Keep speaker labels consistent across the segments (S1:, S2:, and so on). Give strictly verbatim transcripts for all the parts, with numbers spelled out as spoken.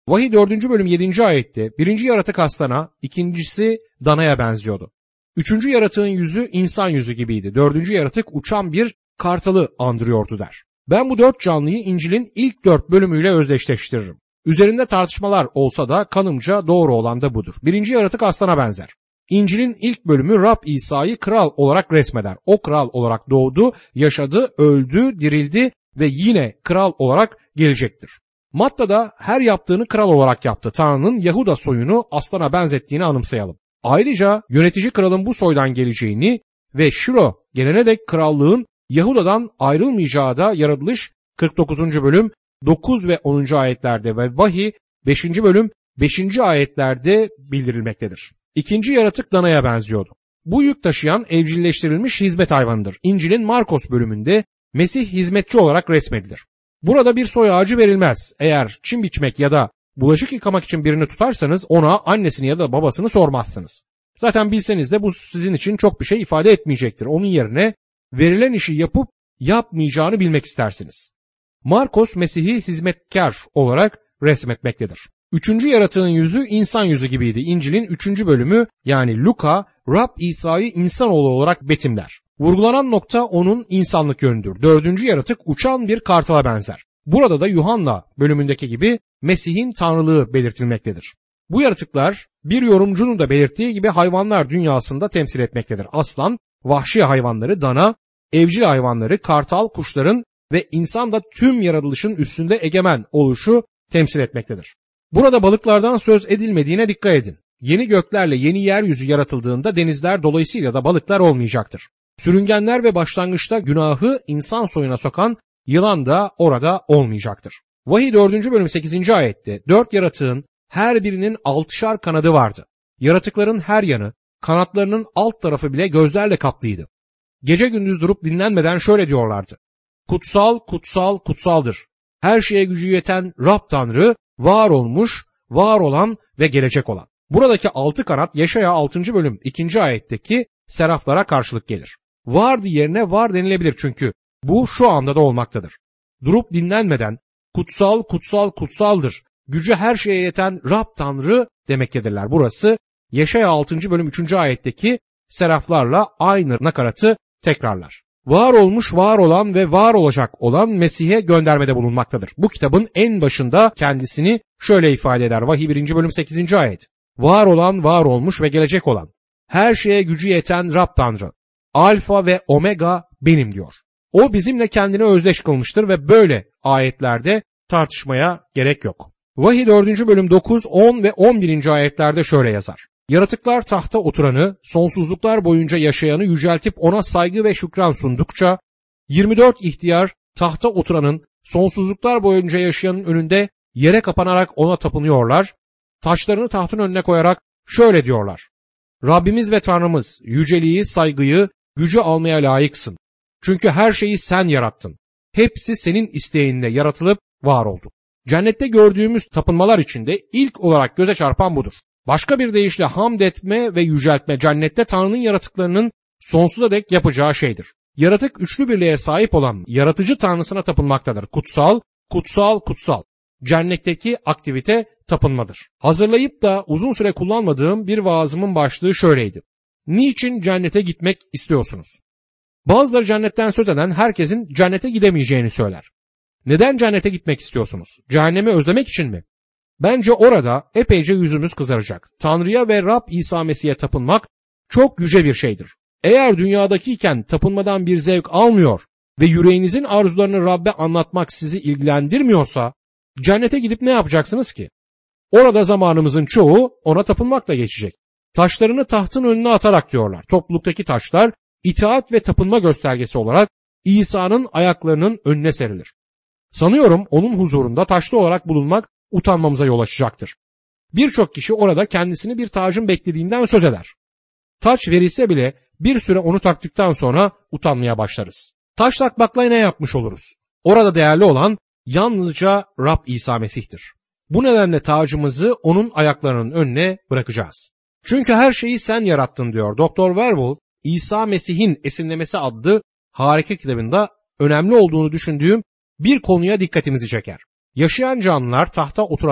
S1: Vahiy dördüncü bölüm yedinci ayette birinci yaratık aslana, ikincisi danaya benziyordu. Üçüncü yaratığın yüzü insan yüzü gibiydi. Dördüncü yaratık uçan bir kartalı andırıyordu der. Ben bu dört canlıyı İncil'in ilk dört bölümüyle özdeşleştiririm. Üzerinde tartışmalar olsa da kanımca doğru olan da budur. Birinci yaratık aslana benzer. İncil'in ilk bölümü Rab İsa'yı kral olarak resmeder. O kral olarak doğdu, yaşadı, öldü, dirildi ve yine kral olarak gelecektir. Matta'da her yaptığını kral olarak yaptı. Tanrı'nın Yahuda soyunu aslana benzettiğini anımsayalım. Ayrıca yönetici kralın bu soydan geleceğini ve Şilo gelene dek krallığın Yahuda'dan ayrılmayacağı da Yaratılış kırk dokuzuncu bölüm dokuz ve onuncu ayetlerde ve Vahiy beşinci bölüm beşinci ayetlerde bildirilmektedir. İkinci yaratık danaya benziyordu. Bu yük taşıyan evcilleştirilmiş hizmet hayvanıdır. İncil'in Markos bölümünde Mesih hizmetçi olarak resmedilir. Burada bir soy ağacı verilmez. Eğer çim biçmek ya da bulaşık yıkamak için birini tutarsanız ona annesini ya da babasını sormazsınız. Zaten bilseniz de bu sizin için çok bir şey ifade etmeyecektir. Onun yerine verilen işi yapıp yapmayacağını bilmek istersiniz. Markos Mesih'i hizmetkar olarak resmetmektedir. Üçüncü yaratığın yüzü insan yüzü gibiydi. İncil'in üçüncü bölümü yani Luka, Rab İsa'yı insanoğlu olarak betimler. Vurgulanan nokta onun insanlık yönüdür. Dördüncü yaratık uçan bir kartala benzer. Burada da Yuhanna bölümündeki gibi Mesih'in tanrılığı belirtilmektedir. Bu yaratıklar bir yorumcunun da belirttiği gibi hayvanlar dünyasında temsil etmektedir. Aslan, vahşi hayvanları, dana, evcil hayvanları, kartal, kuşların ve insan da tüm yaratılışın üstünde egemen oluşu temsil etmektedir. Burada balıklardan söz edilmediğine dikkat edin. Yeni göklerle yeni yeryüzü yaratıldığında denizler dolayısıyla da balıklar olmayacaktır. Sürüngenler ve başlangıçta günahı insan soyuna sokan yılan da orada olmayacaktır. Vahiy dördüncü bölüm sekizinci ayette dört yaratığın her birinin altışar kanadı vardı. Yaratıkların her yanı, kanatlarının alt tarafı bile gözlerle kaplıydı. Gece gündüz durup dinlenmeden şöyle diyorlardı. Kutsal, kutsal, kutsaldır. Her şeye gücü yeten Rab Tanrı, var olmuş, var olan ve gelecek olan. Buradaki altı kanat Yeşaya altıncı bölüm ikinci ayetteki seraflara karşılık gelir. Vardı yerine var denilebilir çünkü bu şu anda da olmaktadır. Durup dinlenmeden kutsal, kutsal, kutsaldır. Gücü her şeye yeten Rab Tanrı demektedirler. Burası Yeşaya altıncı bölüm üçüncü ayetteki seraflarla aynı nakaratı tekrarlar. Var olmuş, var olan ve var olacak olan Mesih'e göndermede bulunmaktadır. Bu kitabın en başında kendisini şöyle ifade eder. Vahiy birinci bölüm sekizinci ayet. Var olan, var olmuş ve gelecek olan. Her şeye gücü yeten Rab Tanrı. Alfa ve Omega benim diyor. O bizimle kendini özdeş kılmıştır ve böyle ayetlerde tartışmaya gerek yok. Vahiy dördüncü bölüm dokuz, on ve on birinci ayetlerde şöyle yazar. Yaratıklar tahta oturanı, sonsuzluklar boyunca yaşayanı yüceltip ona saygı ve şükran sundukça, yirmi dört ihtiyar tahta oturanın, sonsuzluklar boyunca yaşayanın önünde yere kapanarak ona tapınıyorlar, taşlarını tahtın önüne koyarak şöyle diyorlar. Rabbimiz ve Tanrımız, yüceliği, saygıyı, gücü almaya layıksın. Çünkü her şeyi sen yarattın. Hepsi senin isteğinle yaratılıp var oldu. Cennette gördüğümüz tapınmalar içinde ilk olarak göze çarpan budur. Başka bir deyişle hamd etme ve yüceltme cennette Tanrı'nın yaratıklarının sonsuza dek yapacağı şeydir. Yaratık üçlü birliğe sahip olan yaratıcı Tanrısına tapınmaktadır. Kutsal, kutsal, kutsal. Cennetteki aktivite tapınmadır. Hazırlayıp da uzun süre kullanmadığım bir vaazımın başlığı şöyleydi. Niçin cennete gitmek istiyorsunuz? Bazıları cennetten söz eden herkesin cennete gidemeyeceğini söyler. Neden cennete gitmek istiyorsunuz? Cehennemi özlemek için mi? Bence orada epeyce yüzümüz kızaracak. Tanrı'ya ve Rab İsa Mesih'e tapınmak çok yüce bir şeydir. Eğer dünyadakiyken tapınmadan bir zevk almıyor ve yüreğinizin arzularını Rab'be anlatmak sizi ilgilendirmiyorsa, cennete gidip ne yapacaksınız ki? Orada zamanımızın çoğu ona tapınmakla geçecek. Taşlarını tahtın önüne atarak diyorlar. Topluluktaki taşlar itaat ve tapınma göstergesi olarak İsa'nın ayaklarının önüne serilir. Sanıyorum onun huzurunda taşlı olarak bulunmak utanmamıza yol açacaktır. Birçok kişi orada kendisini bir tacın beklediğinden söz eder. Taç verilse bile bir süre onu taktıktan sonra utanmaya başlarız. Taş takmakla ne yapmış oluruz? Orada değerli olan yalnızca Rab İsa Mesih'tir. Bu nedenle tacımızı onun ayaklarının önüne bırakacağız. Çünkü her şeyi sen yarattın diyor. Doktor Verwoerd, İsa Mesih'in esinlemesi adlı harika kitabında önemli olduğunu düşündüğüm bir konuya dikkatimizi çeker. Yaşayan canlılar tahta oturana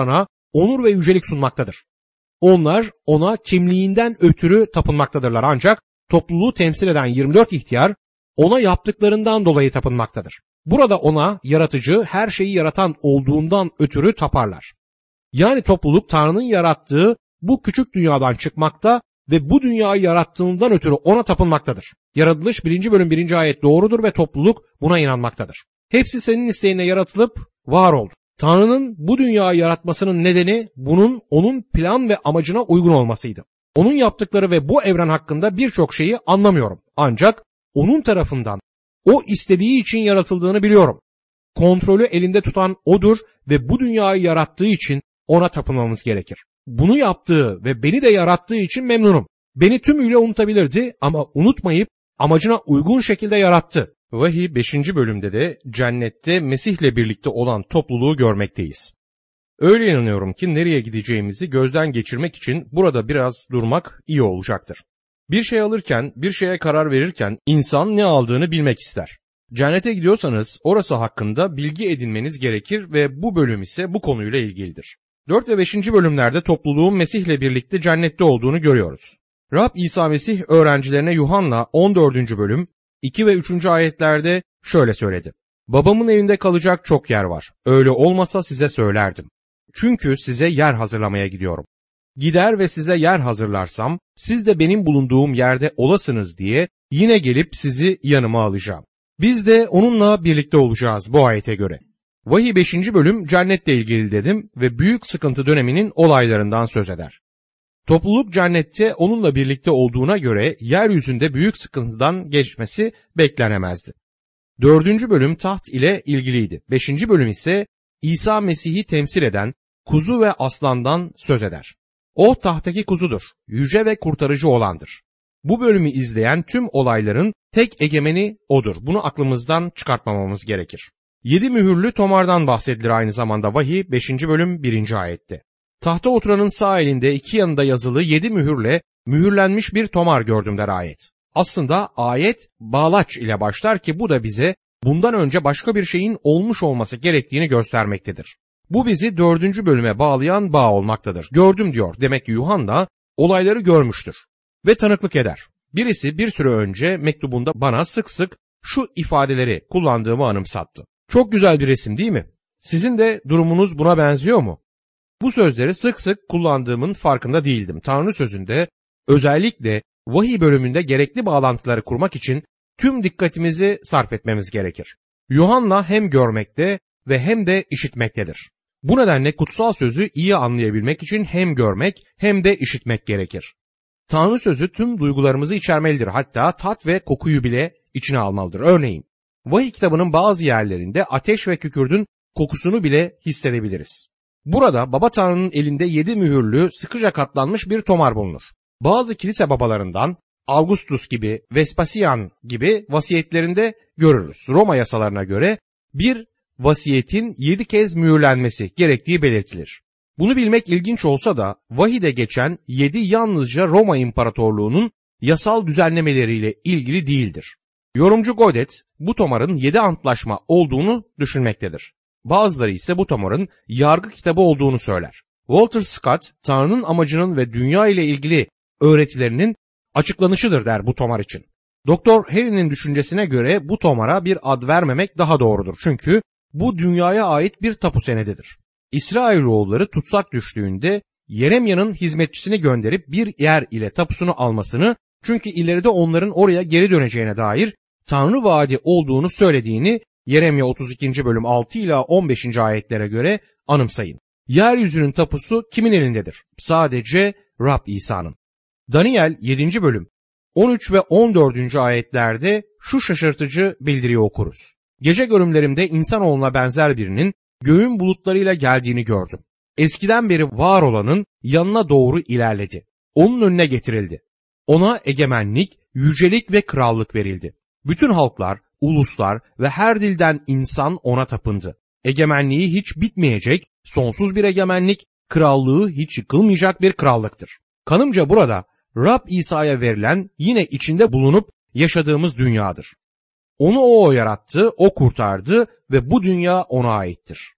S1: onur ve yücelik sunmaktadır. Onlar ona kimliğinden ötürü tapınmaktadırlar ancak topluluğu temsil eden yirmi dört ihtiyar ona yaptıklarından dolayı tapınmaktadır. Burada ona yaratıcı, her şeyi yaratan olduğundan ötürü taparlar. Yani topluluk Tanrı'nın yarattığı bu küçük dünyadan çıkmakta ve bu dünyayı yarattığından ötürü ona tapınmaktadır. Yaratılış birinci bölüm birinci ayet doğrudur ve topluluk buna inanmaktadır. Hepsi senin isteğine yaratılıp var oldu. Tanrı'nın bu dünyayı yaratmasının nedeni bunun onun plan ve amacına uygun olmasıydı. Onun yaptıkları ve bu evren hakkında birçok şeyi anlamıyorum. Ancak onun tarafından o istediği için yaratıldığını biliyorum. Kontrolü elinde tutan odur ve bu dünyayı yarattığı için ona tapınmamız gerekir. Bunu yaptığı ve beni de yarattığı için memnunum. Beni tümüyle unutabilirdi ama unutmayıp amacına uygun şekilde yarattı. Vahiy beşinci bölümde de cennette Mesih'le birlikte olan topluluğu görmekteyiz. Öyle inanıyorum ki nereye gideceğimizi gözden geçirmek için burada biraz durmak iyi olacaktır. Bir şey alırken, bir şeye karar verirken insan ne aldığını bilmek ister. Cennete gidiyorsanız orası hakkında bilgi edinmeniz gerekir ve bu bölüm ise bu konuyla ilgilidir. dört ve beşinci bölümlerde topluluğun Mesih'le birlikte cennette olduğunu görüyoruz. Rab İsa Mesih öğrencilerine Yuhanna on dördüncü bölüm iki ve üçüncü ayetlerde şöyle söyledi. Babamın evinde kalacak çok yer var. Öyle olmasa size söylerdim. Çünkü size yer hazırlamaya gidiyorum. Gider ve size yer hazırlarsam siz de benim bulunduğum yerde olasınız diye yine gelip sizi yanıma alacağım. Biz de onunla birlikte olacağız bu ayete göre. Vahiy beşinci bölüm cennetle ilgili dedim ve büyük sıkıntı döneminin olaylarından söz eder. Topluluk cennette onunla birlikte olduğuna göre yeryüzünde büyük sıkıntıdan geçmesi beklenemezdi. Dördüncü bölüm taht ile ilgiliydi. Beşinci bölüm ise İsa Mesih'i temsil eden kuzu ve aslandan söz eder. O tahttaki kuzudur, yüce ve kurtarıcı olandır. Bu bölümü izleyen tüm olayların tek egemeni odur. Bunu aklımızdan çıkartmamamız gerekir. Yedi mühürlü tomardan bahsedilir aynı zamanda Vahiy beşinci bölüm birinci ayette. Tahta oturanın sağ elinde iki yanında yazılı yedi mühürle mühürlenmiş bir tomar gördüm der ayet. Aslında ayet bağlaç ile başlar ki bu da bize bundan önce başka bir şeyin olmuş olması gerektiğini göstermektedir. Bu bizi dördüncü bölüme bağlayan bağ olmaktadır. Gördüm diyor. Demek ki Yuhanna olayları görmüştür ve tanıklık eder. Birisi bir süre önce mektubunda bana sık sık şu ifadeleri kullandığımı anımsattı. Çok güzel bir resim değil mi? Sizin de durumunuz buna benziyor mu? Bu sözleri sık sık kullandığımın farkında değildim. Tanrı sözünde özellikle vahiy bölümünde gerekli bağlantıları kurmak için tüm dikkatimizi sarf etmemiz gerekir. Yuhanna hem görmekte ve hem de işitmektedir. Bu nedenle kutsal sözü iyi anlayabilmek için hem görmek hem de işitmek gerekir. Tanrı sözü tüm duygularımızı içermelidir. Hatta tat ve kokuyu bile içine almalıdır. Örneğin Vahiy kitabının bazı yerlerinde ateş ve kükürdün kokusunu bile hissedebiliriz. Burada Baba Tanrı'nın elinde yedi mühürlü sıkıca katlanmış bir tomar bulunur. Bazı kilise babalarından Augustus gibi, Vespasian gibi vasiyetlerinde görürüz. Roma yasalarına göre bir vasiyetin yedi kez mühürlenmesi gerektiği belirtilir. Bunu bilmek ilginç olsa da vahide geçen yedi yalnızca Roma İmparatorluğu'nun yasal düzenlemeleriyle ilgili değildir. Yorumcu Godet bu tomarın yedi antlaşma olduğunu düşünmektedir. Bazıları ise bu tomarın yargı kitabı olduğunu söyler. Walter Scott, Tanrı'nın amacının ve dünya ile ilgili öğretilerinin açıklanışıdır der bu tomar için. Doktor Harry'nin düşüncesine göre bu tomara bir ad vermemek daha doğrudur. Çünkü bu dünyaya ait bir tapu senedidir. İsrailoğulları tutsak düştüğünde Yeremya'nın hizmetçisini gönderip bir yer ile tapusunu almasını, çünkü ileride onların oraya geri döneceğine dair Tanrı vaadi olduğunu söylediğini Yeremya otuz ikinci bölüm altı ila on beşinci ayetlere göre anımsayın. Yeryüzünün tapusu kimin elindedir? Sadece Rab İsa'nın. Daniel yedinci bölüm on üç ve on dördüncü ayetlerde şu şaşırtıcı bildiriyi okuruz. Gece görümlerimde insanoğluna benzer birinin göğün bulutlarıyla geldiğini gördüm. Eskiden beri var olanın yanına doğru ilerledi. Onun önüne getirildi. Ona egemenlik, yücelik ve krallık verildi. Bütün halklar, uluslar ve her dilden insan ona tapındı. Egemenliği hiç bitmeyecek, sonsuz bir egemenlik, krallığı hiç yıkılmayacak bir krallıktır. Kanımca burada Rab İsa'ya verilen yine içinde bulunup yaşadığımız dünyadır. Onu o yarattı, o kurtardı ve bu dünya ona aittir.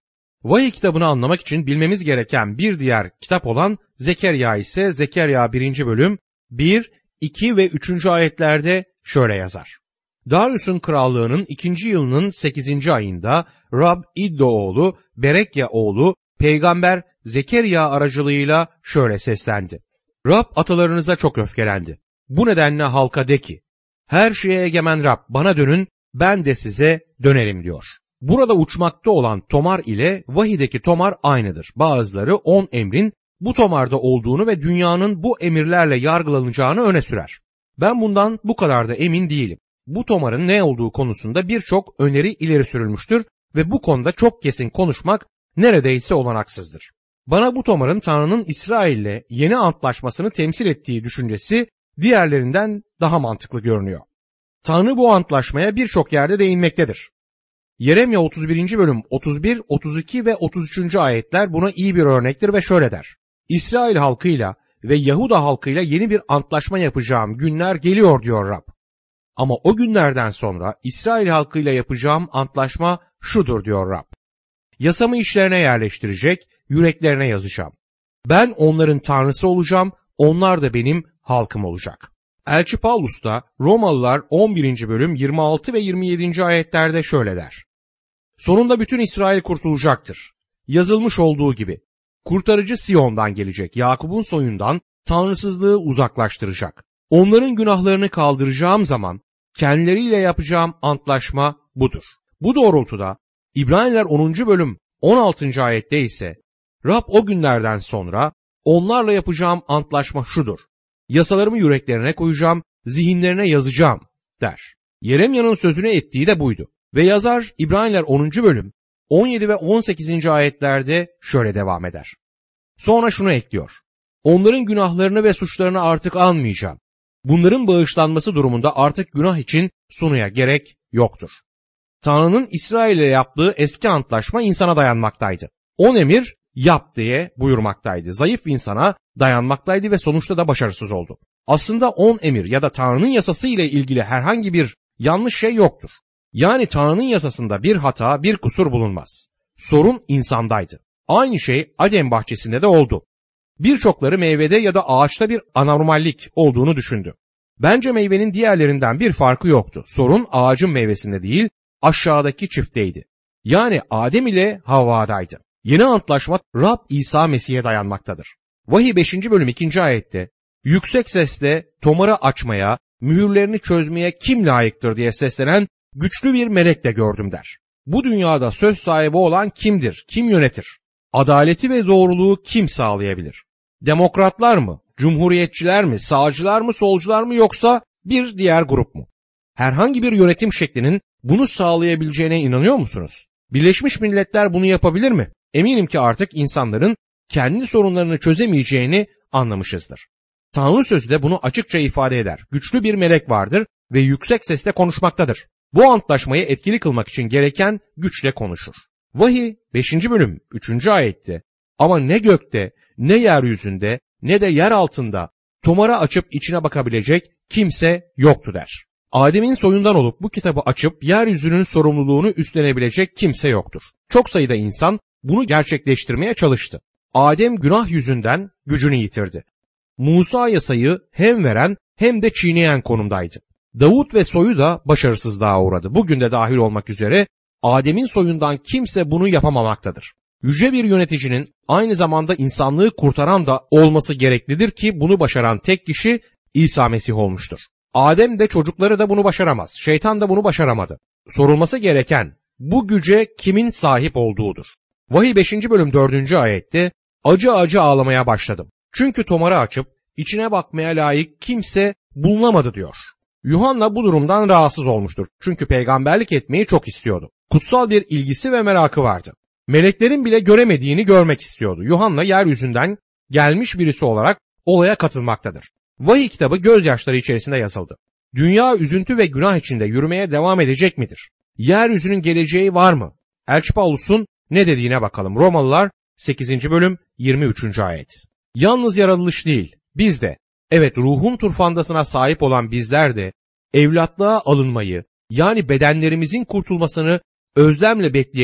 S1: Vahiy kitabını anlamak için bilmemiz gereken bir diğer kitap olan Zekeriya ise Zekeriya birinci bölüm bir, iki ve üçüncü ayetlerde şöyle yazar. Darius'un krallığının ikinci yılının sekizinci ayında Rab İddo oğlu Berekya oğlu peygamber Zekeriya aracılığıyla şöyle seslendi. Rab atalarınıza çok öfkelendi. Bu nedenle halka de ki, her şeye egemen Rab bana dönün, ben de size dönerim diyor. Burada uçmakta olan tomar ile vahideki tomar aynıdır. Bazıları on emrin bu tomarda olduğunu ve dünyanın bu emirlerle yargılanacağını öne sürer. Ben bundan bu kadar da emin değilim. Bu tomarın ne olduğu konusunda birçok öneri ileri sürülmüştür ve bu konuda çok kesin konuşmak neredeyse olanaksızdır. Bana bu tomarın Tanrı'nın İsrail'le yeni antlaşmasını temsil ettiği düşüncesi diğerlerinden daha mantıklı görünüyor. Tanrı bu antlaşmaya birçok yerde değinmektedir. Yeremya otuz birinci bölüm otuz bir, otuz iki ve otuz üçüncü ayetler buna iyi bir örnektir ve şöyle der. İsrail halkıyla ve Yahuda halkıyla yeni bir antlaşma yapacağım günler geliyor diyor Rab. Ama o günlerden sonra İsrail halkıyla yapacağım antlaşma şudur diyor Rab. Yasamı işlerine yerleştirecek, yüreklerine yazacağım. Ben onların tanrısı olacağım, onlar da benim halkım olacak. Elçi Paulus da Romalılar on birinci bölüm yirmi altı ve yirmi yedinci ayetlerde şöyle der. Sonunda bütün İsrail kurtulacaktır. Yazılmış olduğu gibi. Kurtarıcı Siyon'dan gelecek, Yakup'un soyundan tanrısızlığı uzaklaştıracak. Onların günahlarını kaldıracağım zaman kendileriyle yapacağım antlaşma budur. Bu doğrultuda İbraniler onuncu bölüm on altıncı ayette ise Rab o günlerden sonra onlarla yapacağım antlaşma şudur. Yasalarımı yüreklerine koyacağım, zihinlerine yazacağım der. Yeremya'nın sözünü ettiği de buydu. Ve yazar İbraniler onuncu bölüm on yedi ve on sekizinci ayetlerde şöyle devam eder. Sonra şunu ekliyor. Onların günahlarını ve suçlarını artık anmayacağım. Bunların bağışlanması durumunda artık günah için sunuya gerek yoktur. Tanrı'nın İsrail ile yaptığı eski antlaşma insana dayanmaktaydı. On emir yap diye buyurmaktaydı. Zayıf insana dayanmaktaydı ve sonuçta da başarısız oldu. Aslında on emir ya da Tanrı'nın yasası ile ilgili herhangi bir yanlış şey yoktur. Yani Tanrı'nın yasasında bir hata, bir kusur bulunmaz. Sorun insandaydı. Aynı şey Adem bahçesinde de oldu. Birçokları meyvede ya da ağaçta bir anormallik olduğunu düşündü. Bence meyvenin diğerlerinden bir farkı yoktu. Sorun ağacın meyvesinde değil, aşağıdaki çifteydi. Yani Adem ile Havva'daydı. Yeni antlaşma Rab İsa Mesih'e dayanmaktadır. Vahiy beşinci bölüm ikinci ayette yüksek sesle tomarı açmaya, mühürlerini çözmeye kim layıktır diye seslenen güçlü bir melek de gördüm der. Bu dünyada söz sahibi olan kimdir, kim yönetir? Adaleti ve doğruluğu kim sağlayabilir? Demokratlar mı, cumhuriyetçiler mi, sağcılar mı, solcular mı yoksa bir diğer grup mu? Herhangi bir yönetim şeklinin bunu sağlayabileceğine inanıyor musunuz? Birleşmiş Milletler bunu yapabilir mi? Eminim ki artık insanların kendi sorunlarını çözemeyeceğini anlamışızdır. Tanrı sözü de bunu açıkça ifade eder. Güçlü bir melek vardır ve yüksek sesle konuşmaktadır. Bu antlaşmayı etkili kılmak için gereken güçle konuşur. Vahiy beşinci bölüm üçüncü ayette ama ne gökte, ne yeryüzünde, ne de yer altında tomarı açıp içine bakabilecek kimse yoktu der. Adem'in soyundan olup bu kitabı açıp yeryüzünün sorumluluğunu üstlenebilecek kimse yoktur. Çok sayıda insan bunu gerçekleştirmeye çalıştı. Adem günah yüzünden gücünü yitirdi. Musa yasayı hem veren hem de çiğneyen konumdaydı. Davut ve soyu da başarısızlığa uğradı. Bugün de dahil olmak üzere Adem'in soyundan kimse bunu yapamamaktadır. Yüce bir yöneticinin aynı zamanda insanlığı kurtaran da olması gereklidir ki bunu başaran tek kişi İsa Mesih olmuştur. Adem de çocukları da bunu başaramaz. Şeytan da bunu başaramadı. Sorulması gereken bu güce kimin sahip olduğudur. Vahiy beşinci bölüm dördüncü ayette acı acı ağlamaya başladım. Çünkü tomarı açıp içine bakmaya layık kimse bulunamadı diyor. Yuhanna bu durumdan rahatsız olmuştur. Çünkü peygamberlik etmeyi çok istiyordu. Kutsal bir ilgisi ve merakı vardı. Meleklerin bile göremediğini görmek istiyordu. Yuhanna yeryüzünden gelmiş birisi olarak olaya katılmaktadır. Vahiy kitabı gözyaşları içerisinde yazıldı. Dünya üzüntü ve günah içinde yürümeye devam edecek midir? Yeryüzünün geleceği var mı? Elçi Paulus'un ne dediğine bakalım. Romalılar sekizinci bölüm yirmi üçüncü ayet. Yalnız yaratılış değil, biz de, evet ruhun turfandasına sahip olan bizler de evlatlığa alınmayı, yani bedenlerimizin kurtulmasını özlemle bekleyerek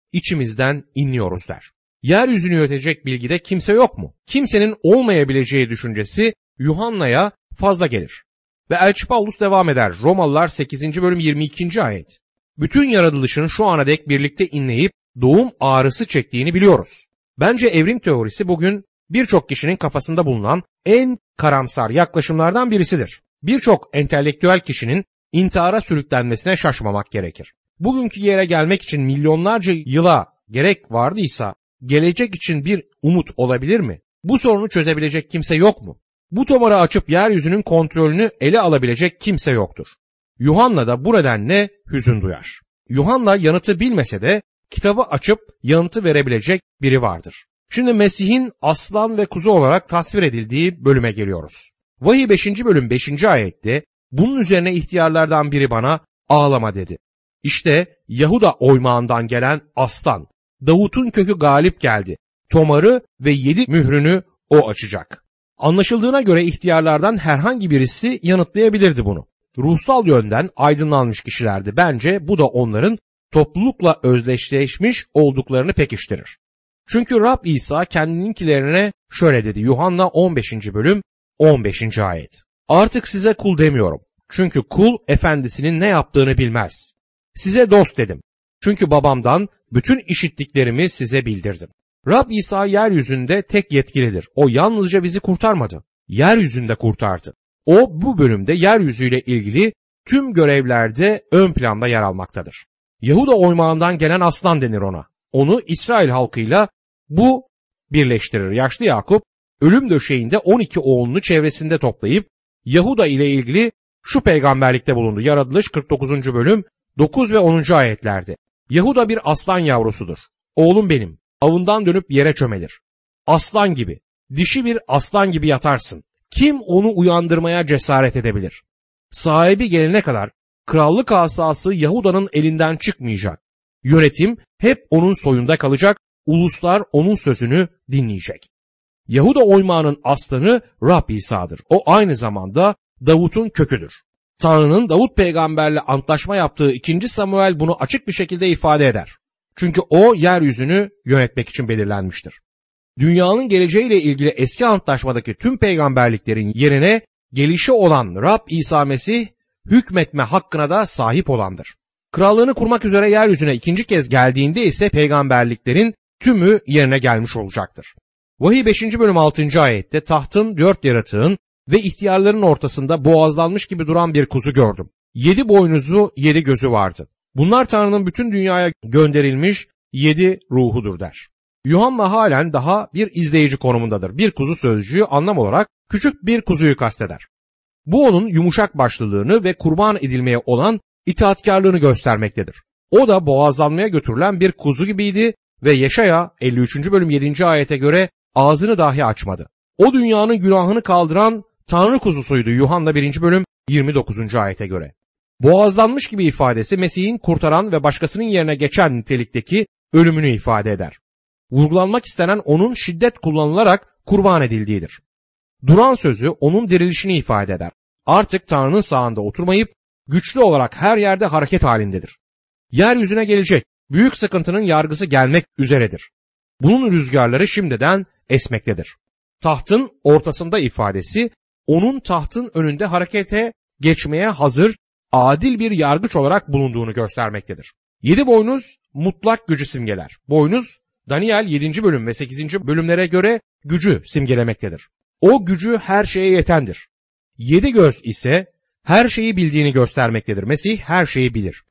S1: içimizden inliyoruz der. Yeryüzünü yönetecek bilgide kimse yok mu? Kimsenin olmayabileceği düşüncesi Yuhanna'ya fazla gelir. Ve Elçi Paulus devam eder. Romalılar sekizinci bölüm yirmi ikinci ayet. Bütün yaratılışın şu ana dek birlikte inleyip doğum ağrısı çektiğini biliyoruz. Bence evrim teorisi bugün birçok kişinin kafasında bulunan en karamsar yaklaşımlardan birisidir. Birçok entelektüel kişinin intihara sürüklenmesine şaşmamak gerekir. Bugünkü yere gelmek için milyonlarca yıla gerek vardıysa gelecek için bir umut olabilir mi? Bu sorunu çözebilecek kimse yok mu? Bu tomarı açıp yeryüzünün kontrolünü ele alabilecek kimse yoktur. Yuhanna da bu nedenle hüzün duyar. Yuhanna yanıtı bilmese de kitabı açıp yanıtı verebilecek biri vardır. Şimdi Mesih'in aslan ve kuzu olarak tasvir edildiği bölüme geliyoruz. Vahiy beşinci bölüm beşinci ayette bunun üzerine ihtiyarlardan biri bana ağlama dedi. İşte Yahuda oymağından gelen aslan, Davut'un kökü galip geldi. Tomarı ve yedi mührünü o açacak. Anlaşıldığına göre ihtiyarlardan herhangi birisi yanıtlayabilirdi bunu. Ruhsal yönden aydınlanmış kişilerdi. Bence bu da onların toplulukla özdeşleşmiş olduklarını pekiştirir. Çünkü Rab İsa kendininkilerine şöyle dedi. Yuhanna on beşinci bölüm on beşinci ayet. Artık size kul demiyorum. Çünkü kul efendisinin ne yaptığını bilmez. Size dost dedim. Çünkü babamdan bütün işittiklerimi size bildirdim. Rab İsa yeryüzünde tek yetkilidir. O yalnızca bizi kurtarmadı. Yeryüzünde kurtardı. O bu bölümde yeryüzüyle ilgili tüm görevlerde ön planda yer almaktadır. Yahuda oymağından gelen aslan denir ona. Onu İsrail halkıyla bu birleştirir. Yaşlı Yakup ölüm döşeğinde on iki oğlunu çevresinde toplayıp Yahuda ile ilgili şu peygamberlikte bulundu. Yaratılış kırk dokuzuncu bölüm dokuz ve onuncu ayetlerde. Yahuda bir aslan yavrusudur. Oğlum benim, avından dönüp yere çömelir. Aslan gibi, dişi bir aslan gibi yatarsın. Kim onu uyandırmaya cesaret edebilir? Sahibi gelene kadar krallık asası Yahuda'nın elinden çıkmayacak. Yönetim hep onun soyunda kalacak, uluslar onun sözünü dinleyecek. Yahuda oymağının aslanı Rab İsa'dır. O aynı zamanda Davut'un köküdür. Tanrı'nın Davut peygamberle antlaşma yaptığı ikinci Samuel bunu açık bir şekilde ifade eder. Çünkü o yeryüzünü yönetmek için belirlenmiştir. Dünyanın geleceğiyle ilgili eski antlaşmadaki tüm peygamberliklerin yerine gelişi olan Rab İsa Mesih hükmetme hakkına da sahip olandır. Krallığını kurmak üzere yeryüzüne ikinci kez geldiğinde ise peygamberliklerin tümü yerine gelmiş olacaktır. Vahiy beşinci bölüm altıncı ayette tahtın dört yaratığın ve ihtiyarların ortasında boğazlanmış gibi duran bir kuzu gördüm. Yedi boynuzu, yedi gözü vardı. Bunlar Tanrı'nın bütün dünyaya gönderilmiş yedi ruhudur der. Yuhanna halen daha bir izleyici konumundadır. Bir kuzu sözcüğü anlam olarak küçük bir kuzuyu kasteder. Bu onun yumuşak başlılığını ve kurban edilmeye olan itaatkarlığını göstermektedir. O da boğazlanmaya götürülen bir kuzu gibiydi ve Yeşaya elli üçüncü bölüm yedinci ayete göre ağzını dahi açmadı. O dünyanın günahını kaldıran Tanrı kuzusuydu Yuhanna birinci bölüm yirmi dokuzuncu ayete göre. Boğazlanmış gibi ifadesi Mesih'in kurtaran ve başkasının yerine geçen nitelikteki ölümünü ifade eder. Vurgulanmak istenen onun şiddet kullanılarak kurban edildiğidir. Duran sözü onun dirilişini ifade eder. Artık Tanrı'nın sağında oturmayıp güçlü olarak her yerde hareket halindedir. Yeryüzüne gelecek büyük sıkıntının yargısı gelmek üzeredir. Bunun rüzgarları şimdiden esmektedir. Tahtın ortasında ifadesi onun tahtın önünde harekete geçmeye hazır adil bir yargıç olarak bulunduğunu göstermektedir. Yedi boynuz mutlak gücü simgeler. Boynuz Daniel yedinci bölüm ve sekizinci bölümlere göre gücü simgelemektedir. O gücü her şeye yetendir. Yedi göz ise her şeyi bildiğini göstermektedir. Mesih her şeyi bilir.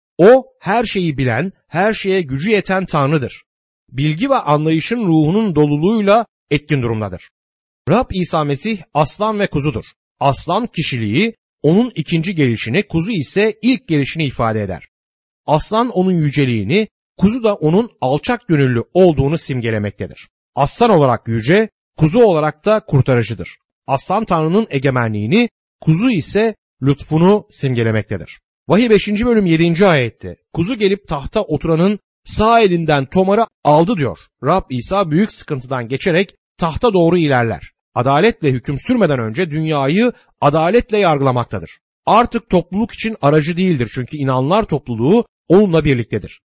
S1: O her şeyi bilen, her şeye gücü yeten Tanrı'dır. Bilgi ve anlayışın ruhunun doluluğuyla etkin durumdadır. Rab İsa Mesih aslan ve kuzudur. Aslan kişiliği onun ikinci gelişini, kuzu ise ilk gelişini ifade eder. Aslan onun yüceliğini, kuzu da onun alçak gönüllü olduğunu simgelemektedir. Aslan olarak yüce, kuzu olarak da kurtarıcıdır. Aslan Tanrı'nın egemenliğini, kuzu ise lütfunu simgelemektedir. Vahiy beşinci bölüm yedinci ayette kuzu gelip tahta oturanın sağ elinden tomarı aldı diyor. Rab İsa büyük sıkıntıdan geçerek tahta doğru ilerler. Adaletle hüküm sürmeden önce dünyayı adaletle yargılamaktadır. Artık topluluk için aracı değildir çünkü inananlar topluluğu onunla birliktedir.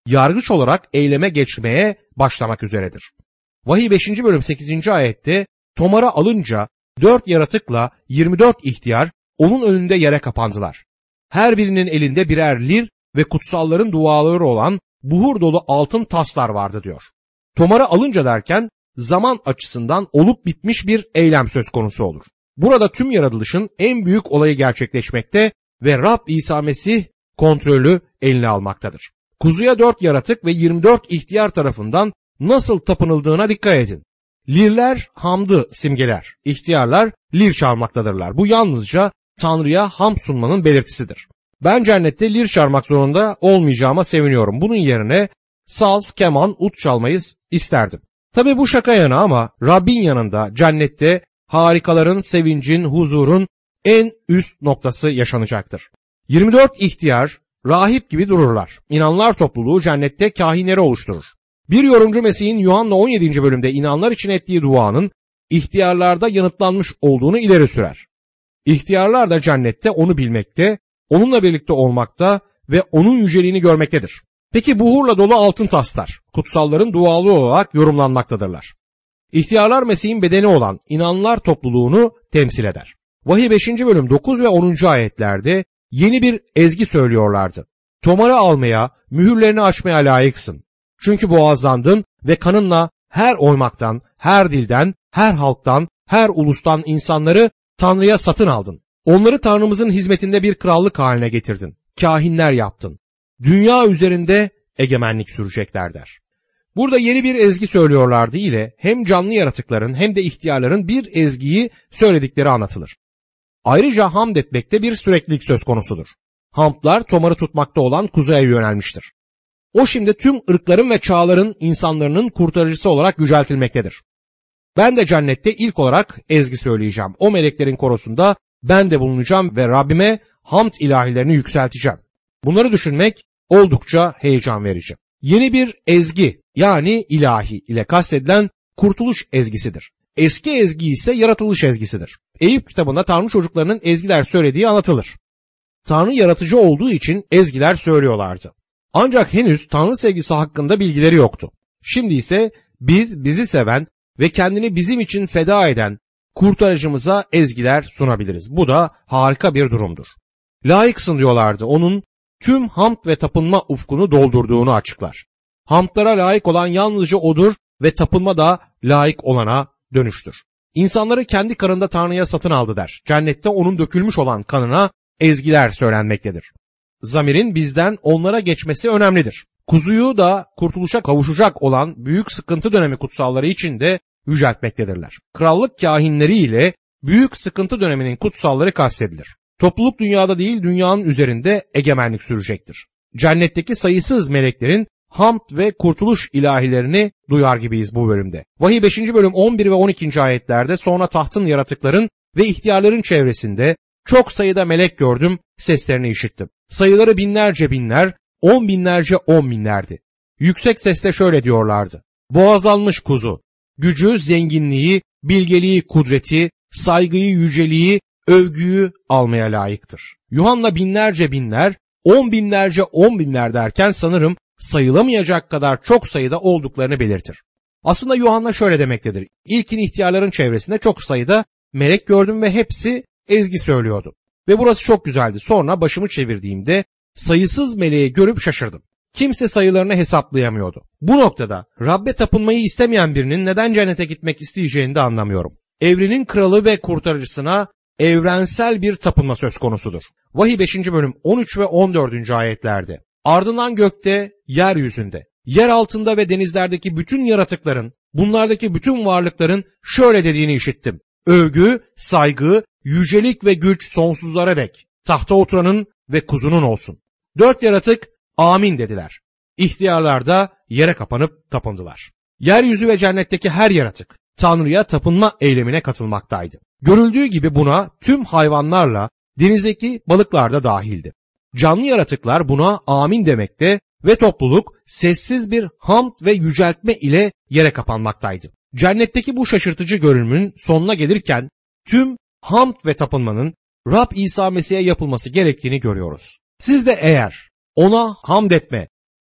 S1: yargıç olarak eyleme geçmeye başlamak üzeredir. Vahiy beşinci bölüm sekizinci ayette Tomar'ı alınca dört yaratıkla yirmi dört ihtiyar onun önünde yere kapandılar. Her birinin elinde birer lir ve kutsalların duaları olan buhur dolu altın taslar vardı diyor. Tomar'ı alınca derken zaman açısından olup bitmiş bir eylem söz konusu olur. Burada tüm yaratılışın en büyük olayı gerçekleşmekte ve Rab İsa Mesih kontrolü eline almaktadır. Kuzuya dört yaratık ve yirmi dört ihtiyar tarafından nasıl tapınıldığına dikkat edin. Lirler hamdı simgeler, ihtiyarlar lir çalmaktadırlar. Bu yalnızca Tanrı'ya hamd sunmanın belirtisidir. Ben cennette lir çalmak zorunda olmayacağıma seviniyorum. Bunun yerine saz, keman, ut çalmayı isterdim. Tabi bu şaka yana ama Rabbin yanında cennette harikaların, sevincin, huzurun en üst noktası yaşanacaktır. yirmi dört ihtiyar rahip gibi dururlar. İnanlar topluluğu cennette kahinleri oluşturur. Bir yorumcu Mesih'in Yuhanna on yedinci bölümde inanlar için ettiği duanın ihtiyarlarda yanıtlanmış olduğunu ileri sürer. İhtiyarlar da cennette onu bilmekte, onunla birlikte olmakta ve onun yüceliğini görmektedir. Peki buhurla dolu altın taslar, kutsalların dualı olarak yorumlanmaktadırlar. İhtiyarlar Mesih'in bedeni olan inanlar topluluğunu temsil eder. Vahiy beşinci bölüm dokuz ve onuncu ayetlerde yeni bir ezgi söylüyorlardı. Tomar'ı almaya, mühürlerini açmaya layıksın. Çünkü boğazlandın ve kanınla her oymaktan, her dilden, her halktan, her ulustan insanları Tanrı'ya satın aldın. Onları Tanrımızın hizmetinde bir krallık haline getirdin. Kahinler yaptın. Dünya üzerinde egemenlik sürecekler der. Burada yeni bir ezgi söylüyorlardı ile hem canlı yaratıkların hem de ihtiyarların bir ezgiyi söyledikleri anlatılır. Ayrıca hamd etmekte bir süreklilik söz konusudur. Hamdlar Tomar'ı tutmakta olan kuzuya yönelmiştir. O şimdi tüm ırkların ve çağların insanların kurtarıcısı olarak yüceltilmektedir. Ben de cennette ilk olarak ezgi söyleyeceğim. O meleklerin korosunda ben de bulunacağım ve Rabbime hamd ilahilerini yükselteceğim. Bunları düşünmek oldukça heyecan verici. Yeni bir ezgi yani ilahi ile kastedilen kurtuluş ezgisidir. Eski ezgi ise yaratılış ezgisidir. Eyüp kitabında Tanrı çocuklarının ezgiler söylediği anlatılır. Tanrı yaratıcı olduğu için ezgiler söylüyorlardı. Ancak henüz Tanrı sevgisi hakkında bilgileri yoktu. Şimdi ise biz bizi seven ve kendini bizim için feda eden kurtarıcımıza ezgiler sunabiliriz. Bu da harika bir durumdur. Layıksın diyorlardı. Onun tüm hamd ve tapınma ufkunu doldurduğunu açıklar. Hamdlara layık olan yalnızca odur ve tapınma da layık olana dönüştür. İnsanları kendi kanında Tanrı'ya satın aldı der. Cennette onun dökülmüş olan kanına ezgiler söylenmektedir. Zamirin bizden onlara geçmesi önemlidir. Kuzuyu da kurtuluşa kavuşacak olan büyük sıkıntı dönemi kutsalları için de yüceltmektedirler. Krallık kahinleri ile büyük sıkıntı döneminin kutsalları kastedilir. Topluluk dünyada değil dünyanın üzerinde egemenlik sürecektir. Cennetteki sayısız meleklerin hamd ve kurtuluş ilahilerini duyar gibiyiz bu bölümde. Vahiy beşinci bölüm on bir ve on ikinci ayetlerde sonra tahtın yaratıkların ve ihtiyarların çevresinde çok sayıda melek gördüm, seslerini işittim. Sayıları binlerce binler, on binlerce on binlerdi. Yüksek sesle şöyle diyorlardı. Boğazlanmış kuzu, gücü, zenginliği, bilgeliği, kudreti, saygıyı, yüceliği, övgüyü almaya layıktır. Yuhanna binlerce binler, on binlerce on binler derken sanırım sayılamayacak kadar çok sayıda olduklarını belirtir. Aslında Yuhanna şöyle demektedir. İlkin ihtiyarların çevresinde çok sayıda melek gördüm ve hepsi ezgi söylüyordu. Ve burası çok güzeldi. Sonra başımı çevirdiğimde sayısız meleği görüp şaşırdım. Kimse sayılarını hesaplayamıyordu. Bu noktada Rabbe tapınmayı istemeyen birinin neden cennete gitmek isteyeceğini de anlamıyorum. Evrenin kralı ve kurtarıcısına evrensel bir tapınma söz konusudur. Vahiy beşinci bölüm on üç ve on dördüncü ayetlerde. Ardından gökte, yeryüzünde, yer altında ve denizlerdeki bütün yaratıkların, bunlardaki bütün varlıkların şöyle dediğini işittim. Övgü, saygı, yücelik ve güç sonsuzlara dek tahta oturanın ve kuzunun olsun. Dört yaratık amin dediler. İhtiyarlar da yere kapanıp tapındılar. Yeryüzü ve cennetteki her yaratık Tanrı'ya tapınma eylemine katılmaktaydı. Görüldüğü gibi buna tüm hayvanlarla denizdeki balıklar da dahildi. Canlı yaratıklar buna amin demekte ve topluluk sessiz bir hamd ve yüceltme ile yere kapanmaktaydı. Cennetteki bu şaşırtıcı görünümün sonuna gelirken tüm hamd ve tapınmanın Rab İsa Mesih'e yapılması gerektiğini görüyoruz. Siz de eğer ona hamd etme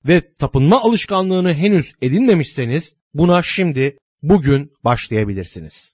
S1: ve tapınma alışkanlığını henüz edinmemişseniz buna şimdi bugün başlayabilirsiniz.